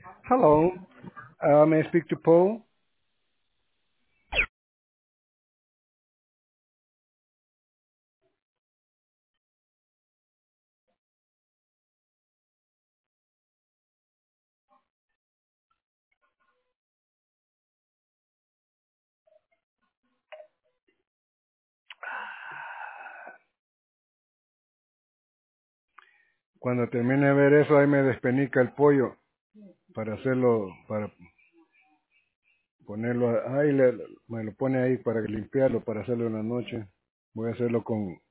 Hello, may I speak to Paul? Cuando termine de ver eso, ahí me despenica el pollo para hacerlo, para ponerlo, ahí me lo pone ahí para limpiarlo, para hacerlo en la noche. Voy a hacerlo con